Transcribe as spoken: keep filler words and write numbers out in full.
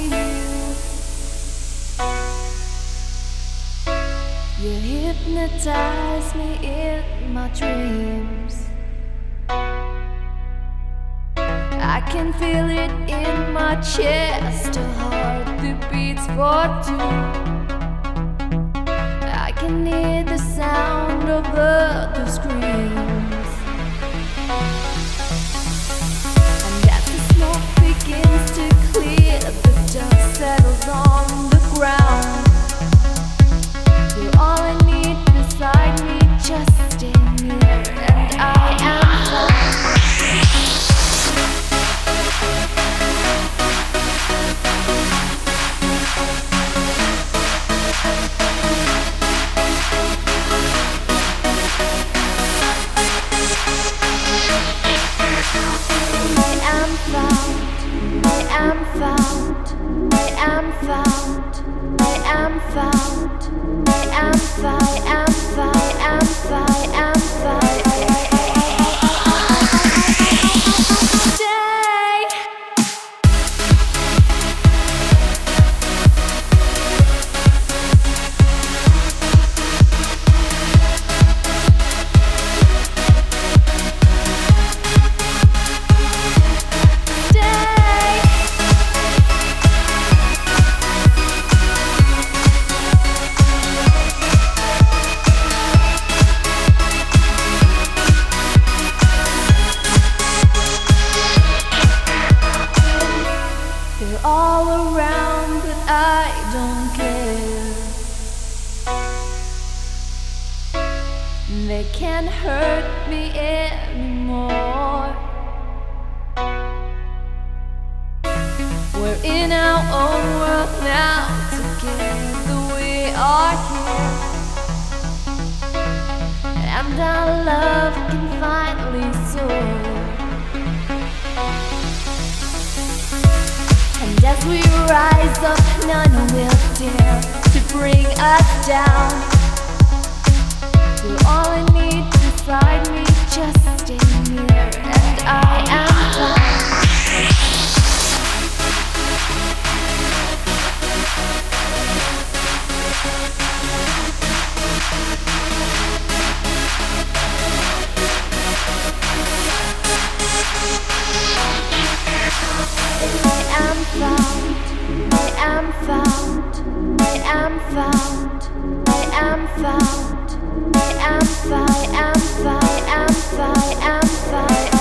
You hypnotize me in my dreams. I can feel it in my chest, a heart that beats for two. I can hear the sound of other screams. And as the smoke begins to clear, the dust settles on the ground. You're all I need beside me, just stay near, and I am found. All around, but I don't care. They can't hurt me anymore. We're in our own world now, together we are here. And our love can finally soar. And as we rise up, none will dare to bring us down. You're all I need beside me, just stay near, and I am found. I am found, I am found, I am found, I am found, I am found, I am found, I am found, I am found.